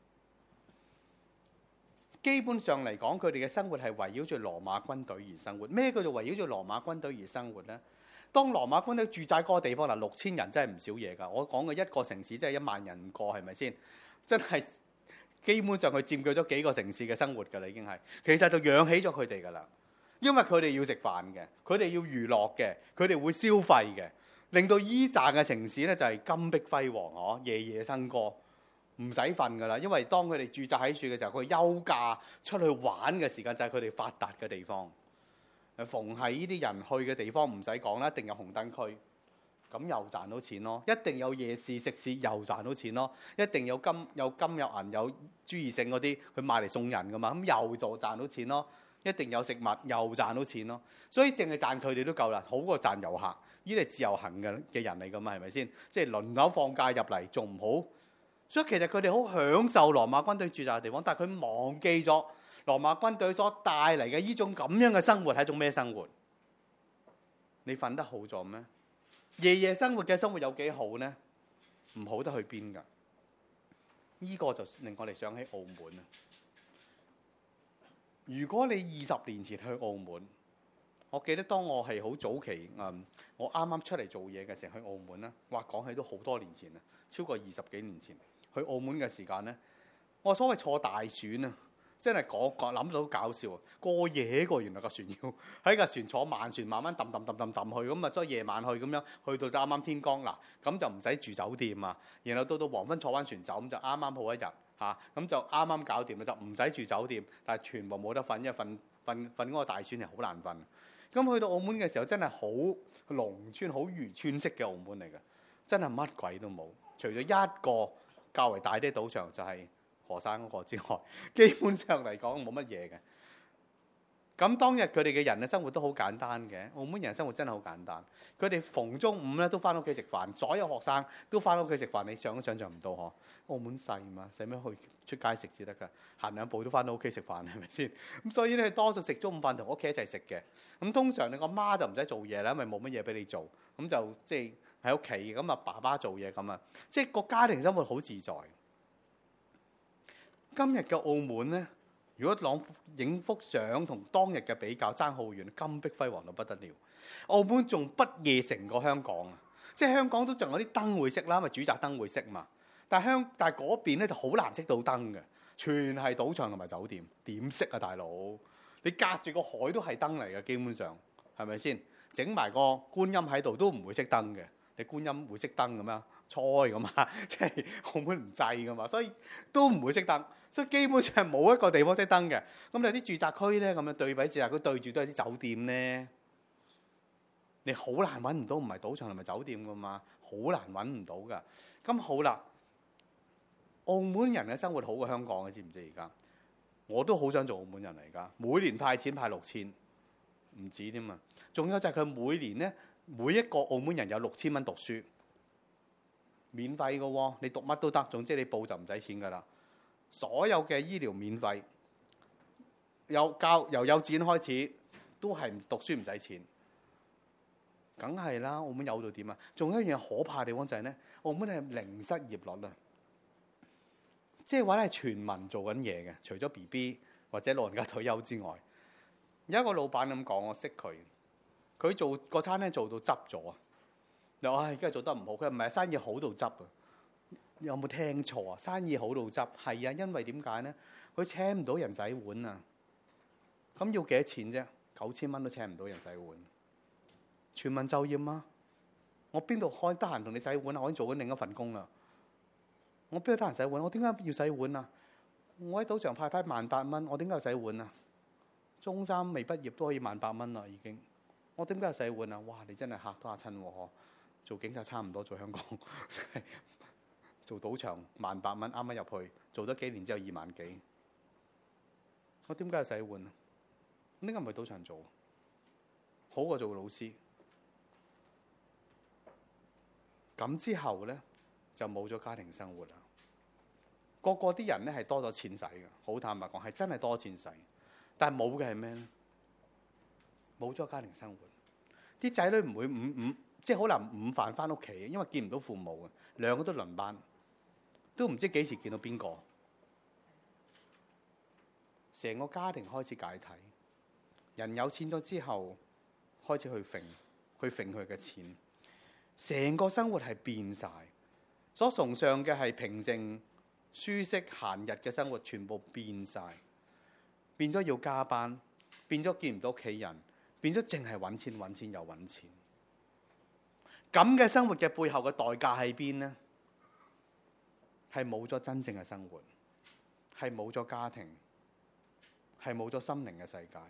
[SPEAKER 1] 基本上嚟講，佢哋嘅生活係圍繞住羅馬軍隊而生活。咩叫做圍繞住羅馬軍隊而生活呢？當羅馬軍隊駐紮嗰個地方嗱，6000人真係唔少嘢㗎。我講嘅一個城市真係1萬人唔過，係咪先？真係基本上佢佔據咗幾個城市嘅生活㗎啦，已經係。其實就養起咗佢哋㗎啦，因為佢哋要食飯嘅，佢哋要娛樂嘅，佢哋會消費嘅，令到依紮嘅城市咧就係金碧輝煌，夜夜笙歌。唔使瞓噶啦，因為當佢哋駐紮喺處嘅時候，佢休假出去玩嘅時間就係佢哋發達嘅地方。逢係呢啲人去嘅地方唔使講啦，一定有紅燈區，咁又賺到錢咯。一定有夜市食肆又賺到錢咯。一定有金有銀有諸如性嗰啲去賣嚟送人噶嘛，咁又就賺到錢咯。一定有食物又賺到錢咯。所以淨係賺佢哋都夠啦，好過賺遊客。呢啲係自由行嘅人嚟噶嘛，係咪先？即係輪流放假入嚟仲唔好？所以其實佢哋好享受羅馬軍隊駐紮嘅地方，但係佢忘記咗羅馬軍隊所帶嚟嘅呢種咁樣嘅生活係一種咩生活？你瞓得好咗咩？夜夜生活嘅生活有幾好呢？唔好得去邊㗎？呢個就令我哋想起澳門啊！如果你20年前去澳門，我記得當我係好早期我啱啱出嚟做嘢嘅時候去澳門啦，話講起都好多年前啦，超過20幾年前。去澳門嘅時間咧，我所謂坐大船啊，真係諗到搞笑啊！過夜個原來個船要喺架船坐慢船，慢慢揼去咁啊，所以夜晚去咁樣，去到就啱啱天光嗱，咁就唔使住酒店啊，然後到黃昏坐翻船走，咁就啱啱好一日嚇，咁就啱啱搞掂啦，就唔使住酒店，但係全部冇得瞓，因為瞓嗰個大船係好難瞓。咁去到澳門嘅時候，真係好農村、好漁村式嘅澳門嚟嘅，真係乜鬼都冇，除咗一個較為大啲賭場，就係何生嗰個之外，基本上嚟講冇乜嘢嘅。咁當日佢哋嘅人嘅生活都好簡單嘅，澳門人生活真係好簡單。佢哋逢中午咧都翻屋企食飯，所有學生都翻屋企食飯，你想都想像唔到嗬。澳門細嘛，使咩去出街食至得㗎？行兩步都翻到屋企食飯，係咪先？咁所以咧多數食中午飯同屋企一齊食嘅。咁通常你個媽就唔使做嘢啦，因為冇乜嘢俾你做，咁就即係喺屋企，咁啊爸爸做嘢咁啊，即係個家庭生活好自在。今日嘅澳門咧，如果影幅相同當日嘅比較，爭好遠，金碧輝煌到不得了。澳門仲不夜城過香港啊！即係香港都仲有啲燈會熄啦，因為主宅燈會熄嘛。但係嗰邊咧就好難熄到燈嘅，全係賭場同埋酒店，點熄啊大佬？你隔住個海都係燈嚟嘅，基本上係咪先？整埋個觀音喺度都唔會熄燈嘅，你觀音會熄燈咁樣？菜咁啊，即係澳門唔制噶嘛，所以都唔會熄燈，所以基本上冇一個地方熄燈嘅。咁有啲住宅區咧，咁樣對比住宅區對住都係啲酒店咧，你好難揾唔到，唔係賭場同埋酒店噶嘛，好難揾唔到噶。咁好啦，澳門人嘅生活好過香港嘅，知唔知而家？我都好想做澳門人嚟㗎，每年派錢派6000，唔止添嘛。仲有就係佢每年咧，每一個澳門人有6000蚊讀書。免費嘅喎，你讀乜都得，總之你報就唔使錢㗎啦。所有嘅醫療免費，由幼稚園開始都係讀書唔使錢，梗係啦。澳門有到點啊？仲有一樣可怕嘅地方就係咧，澳門係零失業率啊，即係話咧係全民做緊嘢嘅，除咗 BB 或者老人家退休之外。有一個老闆咁講，我識佢，佢做個餐廳做到執咗啊！又而家做得唔好，佢唔係生意好到執啊！有冇聽錯啊？生意好到執係啊，因為點解咧？佢請唔到人洗碗啊！咁要幾多錢啫？9000蚊都請唔到人洗碗。全民就業啊！我邊度開得閒同你洗碗啊？我已經做緊另一份工啦。我邊度得閒洗碗？我點解要洗碗啊？我喺賭場派18000蚊，我點解要洗碗啊？中三未畢業都可以18000蚊啦，已經。我點解要洗碗啊？哇！你真係嚇到嚇親喎！做警察差唔多，做香港做賭場18000蚊，啱啱入去做咗幾年之後2萬幾。我點解要洗碗啊？點解唔去賭場做？好過做老師。咁之後咧就冇咗家庭生活啦。個啲人咧係多咗錢使嘅，好坦白講係真係多錢使。但係冇嘅係咩咧？冇咗家庭生活，啲仔女唔會即係好難午飯翻屋企，因為見唔到父母嘅，兩個都輪班，都唔知幾時見到邊個。成個家庭開始解體，人有錢咗之後開始去揈佢嘅錢，成個生活係變晒。所崇尚嘅係平靜、舒適、閒日嘅生活，全部變晒，變咗要加班，變咗見唔到屋企人，變咗淨係揾錢又揾錢。咁嘅生活嘅背後嘅代價喺邊呢？係冇咗真正嘅生活，係冇咗家庭，係冇咗心靈嘅世界。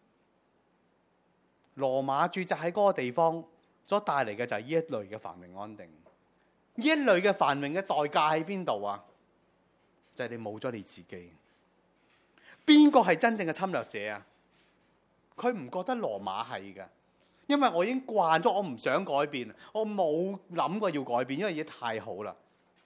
[SPEAKER 1] 羅馬駐紮喺嗰個地方所帶嚟嘅就係呢一類嘅繁榮安定。呢一類嘅繁榮嘅代價喺邊度啊？就係你冇咗你自己。邊個係真正嘅侵略者啊？佢唔覺得羅馬係㗎。因為我已經慣咗，我唔想改變，我冇諗過要改變，因為嘢太好啦。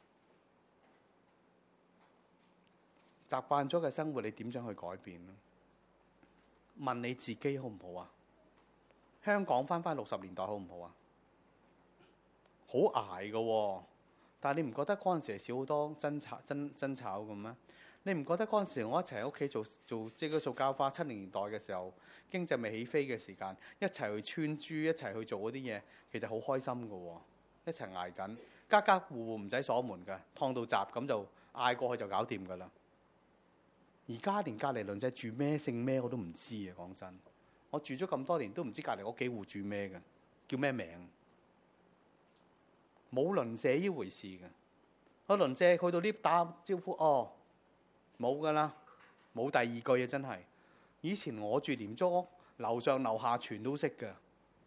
[SPEAKER 1] 習慣咗嘅生活，你點想去改變咧？問你自己好唔好啊？香港翻60年代好唔好啊？好捱㗎喎，但係你唔覺得嗰陣時係少好多爭吵咁咩？你唔覺得嗰陣時我一齊喺屋企做即係塑膠花，70年代嘅時候經濟未起飛嘅時間，一齊去穿珠，一齊去做嗰啲嘢，其實好開心㗎喎，一齊捱緊，家家戶戶唔使鎖門㗎，燙到閘咁就嗌過去就搞掂㗎啦。而家連隔離鄰舍住咩姓咩我都唔知啊！講真，我住咗咁多年都唔知隔離嗰幾戶住咩嘅，叫咩名？冇鄰舍呢回事㗎。個鄰舍去到呢打招呼，哦。冇噶啦，冇第二句啊！真係，以前我住廉租屋，樓上樓下全都識噶。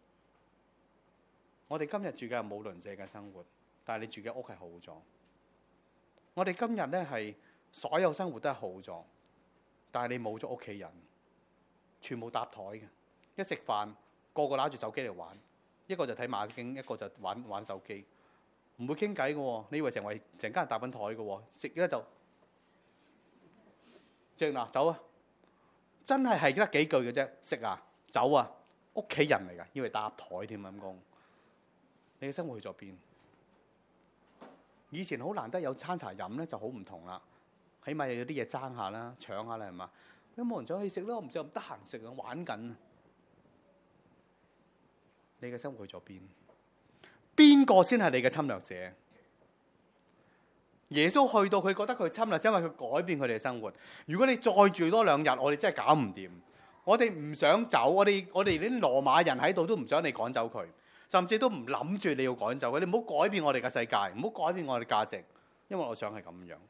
[SPEAKER 1] 我哋今日住嘅係冇鄰舍嘅生活，但係你住嘅屋係好咗。我哋今日咧係所有生活都係好咗，但係你冇咗屋企人，全部搭台嘅，一食飯個個拿住手機嚟玩，一個就睇馬經，一個就玩手機，唔會傾偈嘅喎。你以為成家人搭緊台嘅喎，食咧就食嗱走啊，真係得幾句嘅啫，食啊走啊，屋企人嚟㗎，以為搭台添咁講。你嘅生活去咗邊？以前好難得有餐茶飲咧，就好唔同啦。起碼有啲嘢爭下啦，搶下啦，係嘛？都冇人想去食咯，唔知咁得閒食啊，玩緊。你嘅生活去咗邊？邊個先係你嘅侵略者？耶穌去到，佢覺得佢侵略，因為佢改變佢哋嘅生活。如果你再住多2日，我哋真係搞唔掂。我哋唔想走，我哋啲羅馬人喺度都唔想你趕走佢。甚至都唔諗住你要趕走佢，你唔好改變我哋嘅世界，唔好改變我哋價值，因為我想係咁樣。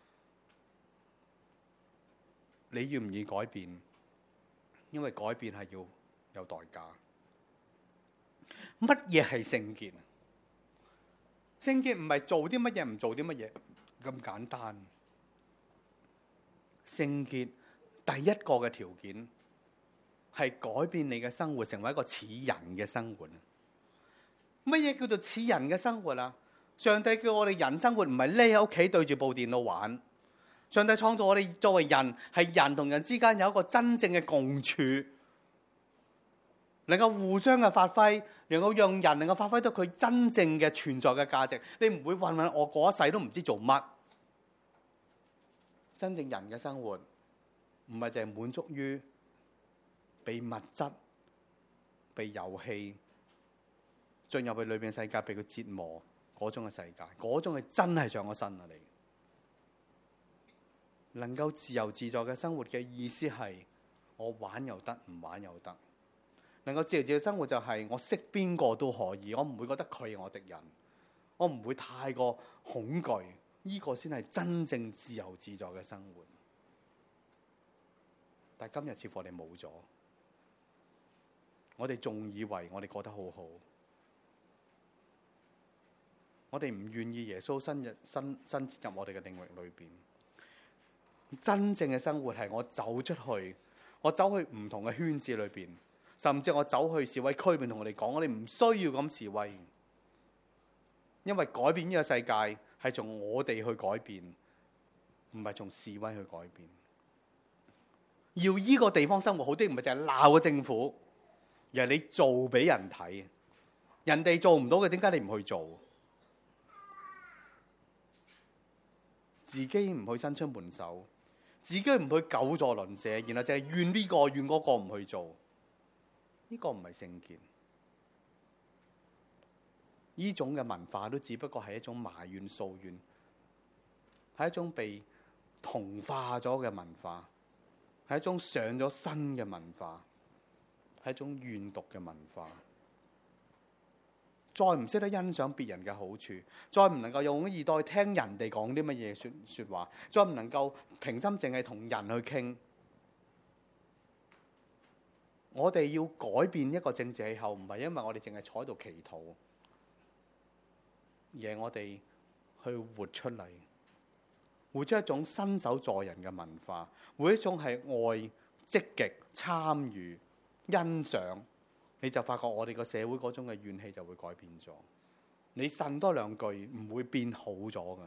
[SPEAKER 1] 你願唔願意改變？因為改變係要有代價。乜嘢係聖潔？聖潔唔係做啲乜嘢，唔做啲乜嘢咁簡單。聖潔第一個嘅條件係改變你嘅生活，成為一個似人嘅生活。乜嘢叫做似人嘅生活啊？上帝叫我哋人生活唔係匿喺屋企對住部電腦玩。上帝創造我哋作為人，係人同人之間有一個真正嘅共處，能夠互相嘅發揮，能夠讓人能夠發揮到佢真正嘅存在嘅價值。你唔會混我過一世都唔知做乜。真正人嘅生活唔係淨係滿足於被物質、被遊戲進入去裏邊世界，被佢折磨嗰種嘅世界，嗰種係真係上咗身啊！你能夠自由自在嘅生活嘅意思係，我玩又得，唔玩又得。能夠自由自在嘅生活就係我識邊個都可以，我唔會覺得佢係我敵人，我唔會太過恐懼。呢個先係真正自由自在嘅生活。但係今日似乎我哋冇咗，我哋仲以為我哋過得好好。我哋唔願意耶穌伸入我哋嘅領域裏邊。真正嘅生活係我走出去，我走去唔同嘅圈子裏邊，甚至我走去示威區裏邊同我哋講，我哋唔需要咁示威，因為改變呢個世界係從我哋去改變，唔係從示威去改變。要呢個地方生活好啲，唔係淨係鬧個政府，而係你做俾人睇。人哋做唔到嘅，點解你唔去做？自己唔去伸出援手，自己唔去救助鄰舍，然後就係怨呢個怨嗰個唔去做，呢個唔係聖潔。呢種嘅文化都只不過係一種埋怨訴怨，係一種被同化咗嘅文化，係一種上咗身嘅文化，係一種怨毒嘅文化。再唔識得欣賞別人嘅好處，再唔能夠用耳朵去聽人哋講啲乜嘢說話，再唔能夠平心靜氣同人去傾。我哋要改變一個政治氣候，唔係因為我哋淨係坐喺度祈禱，而係我哋去活出嚟，活出一種伸手助人嘅文化，活一種係愛、積極、參與、欣賞。你就發覺我哋個社會嗰種嘅怨氣就會改變咗。你呻多兩句唔會變好咗㗎，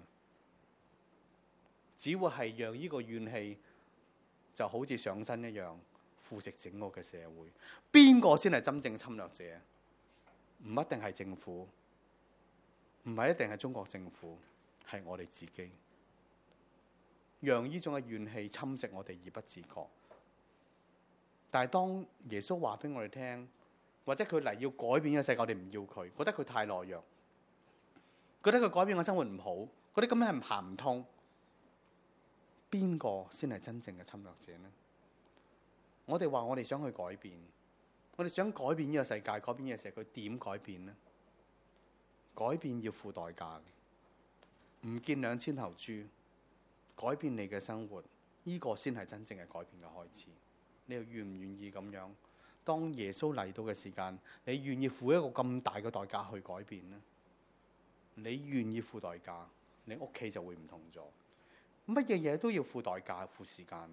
[SPEAKER 1] 只會係讓呢個怨氣就好似上身一樣腐蝕整個嘅社會。邊個先係真正侵略者？唔一定係政府，唔係一定係中國政府，係我哋自己，讓呢種嘅怨氣侵蝕我哋而不自覺。但係當耶穌話俾我哋聽，或者佢嚟要改變呢個世界，我哋唔要佢，覺得佢太懦弱，覺得佢改變我生活唔好，覺得咁樣係行唔通。邊個先係真正嘅侵略者呢？我哋話我哋想去改變，我哋想改變呢個世界，改變呢個社區，點改變呢？改變要付代價，唔見兩千頭豬，改變你嘅生活，呢個先係真正嘅改變嘅開始。你又願唔願意咁樣？當耶穌嚟到嘅時間，你願意付一個咁大嘅代價去改變呢？你願意付代價，你屋企就會唔同咗。 乜嘢嘢都要付代價、付時間。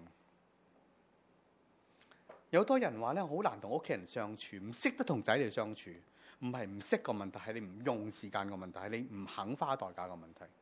[SPEAKER 1] 有多人話咧，好難同屋企人相處，唔識得同仔女相處，唔係唔識個問題，係你唔用時間個問題，係你唔肯花代價個問題。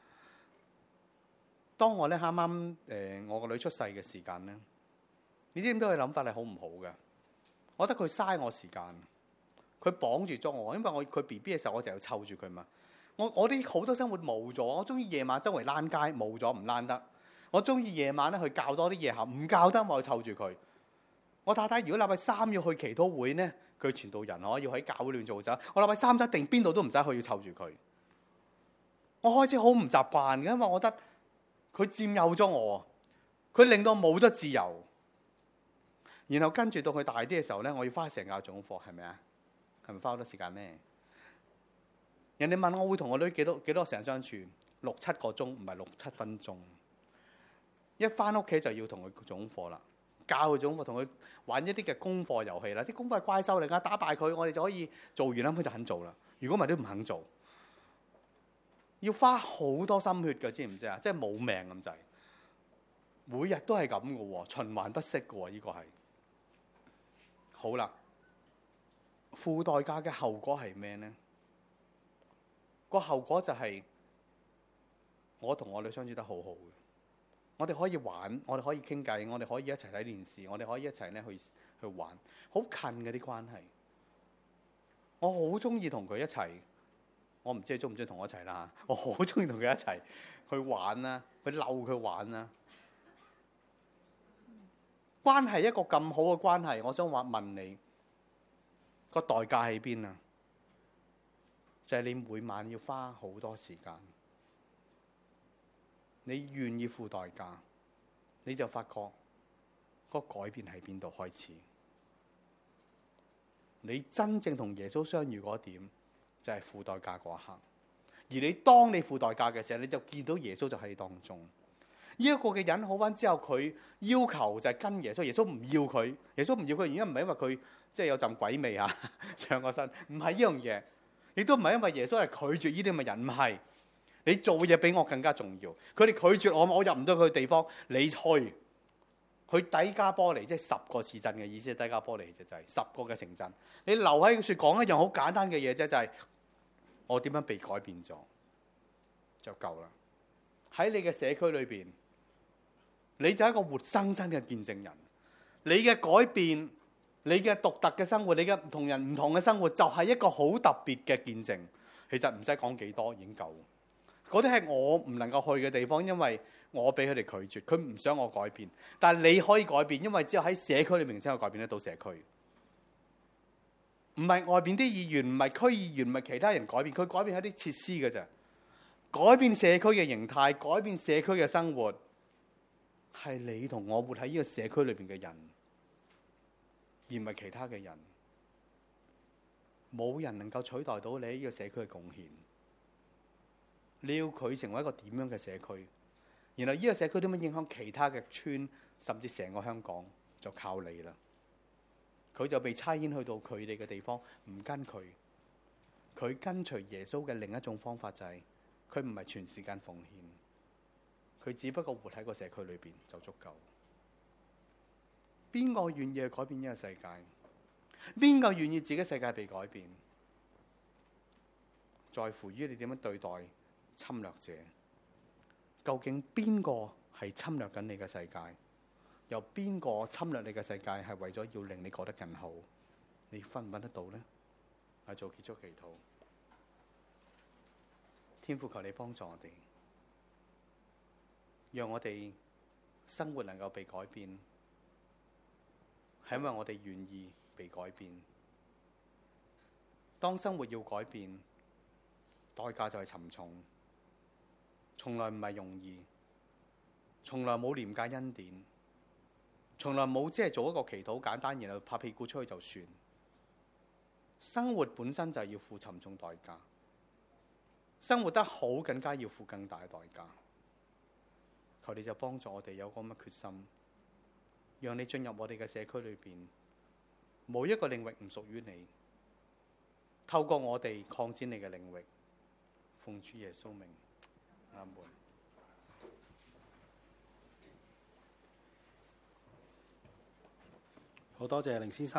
[SPEAKER 1] 當我咧啱啱我個女出世嘅時間咧，你知唔知佢諗法係好唔好嘅？我覺得佢嘥我時間，佢綁住咗我，因為佢 BB 嘅時候我就要湊住佢嘛。我啲好多生活冇咗，我中意夜晚周圍躝街，冇咗唔躝得。我中意夜晚咧去教多啲夜校，唔教得我去湊住佢。我太太如果禮拜三要去祈禱會咧，佢傳道人我要喺教會裏面做咗。我禮拜三一定邊度都唔使去，要湊住佢。我開始好唔習慣嘅，因為我覺得佢佔有咗我，佢令到我冇咗自由。然後跟住到佢大啲嘅時候咧，我要花成日總課，係咪啊？係咪花好多時間咧？人哋問我會同我女幾多時間相處？6、7個鐘，唔係6、7分鐘。一翻屋企就要同佢總課啦，教佢總課，同佢玩一啲嘅功課遊戲啦。啲功課係怪獸嚟㗎，打敗佢，我哋就可以做完啦，佢就肯做啦。如果唔係都唔肯做，要花好多心血㗎，知唔知啊？即係冇命咁滯，每日都係咁嘅喎，循環不息嘅喎，呢個係。好啦，付代價嘅後果係咩咧？個後果就係我同我女相處得好好嘅，我哋可以玩，我哋可以傾偈，我哋可以一齊睇電視，我哋可以一齊咧去玩，好近嘅啲關係。我好中意同佢一齊，我唔知你中唔中意同我一齊啦。我好中意同佢一齊去玩啦，去溜佢玩啦。關係一個咁好嘅關係，我想問你個代價喺邊啊？就係你每晚要花好多時間，你願意付代價，你就發覺個改變喺邊度開始。你真正同耶穌相遇嗰點，就係付代價嗰一刻。而當你付代價嘅時候，你就見到耶穌就喺你當中。呢一個嘅人好返之後，佢要求就係跟耶穌，耶穌唔要佢，耶穌唔要佢嘅原因唔係因為佢即係有陣鬼味啊，上個身，唔係呢樣嘢。亦都唔係因為耶穌係拒絕呢啲咁嘅人，唔係，你做嘢比我更加重要。佢哋拒絕我，我入唔到佢嘅地方，你去底加波利，即係10個市鎮嘅意思。底加波利就係10個嘅城鎮。你留喺説講一樣好簡單嘅嘢啫，就係我點樣被改變咗就夠啦。喺你嘅社區裏邊，你就係一個活生生嘅見證人。你嘅改變，你嘅獨特嘅生活，你嘅同人唔同嘅生活，就係一個好特別嘅見證。其實唔使講幾多已經夠。嗰啲係我唔能夠去嘅地方，因為我俾佢哋拒絕，佢唔想我改變。但係你可以改變，因為只有喺社區裏面先可以改變得到社區。唔係外邊啲議員，唔係區議員，唔係其他人改變，佢改變一啲設施嘅啫。改變社區嘅形態，改變社區嘅生活，係你同我活喺呢個社區裏邊嘅人，而唔係其他嘅人。冇人能夠取代到你喺呢個社區嘅貢獻。你要佢成為一個點樣嘅社區，然後呢個社區點樣影響其他嘅村，甚至成個香港，就靠你啦。佢就被差遣去到佢哋嘅地方，唔跟佢，佢跟隨耶穌嘅另一種方法就係佢唔係全時間奉獻，佢只不過活喺個社區裏邊就足夠。邊個願意去改變呢個世界？邊個願意自己世界被改變？在乎於你點樣對待侵略者。究竟邊個係侵略緊你嘅世界？由邊個侵略你嘅世界係為咗要令你過得更好？你分唔分得到呢？係做結束祈禱。天父，求你幫助我哋，讓我哋生活能夠被改變，係因為我哋願意被改變。當生活要改變，代價就係沉重，從來唔係容易，從來冇廉價恩典，從來冇即係做一個祈禱簡單，然後拍屁股出去就算。生活本身就係要付沉重代價，生活得好更加要付更大嘅代價。求你就幫助我哋有咁嘅決心，讓你進入我哋嘅社區裏邊，冇一個領域唔屬於你。透過我哋擴展你嘅領域，奉主耶穌名，阿門。
[SPEAKER 2] 好多謝凌先生。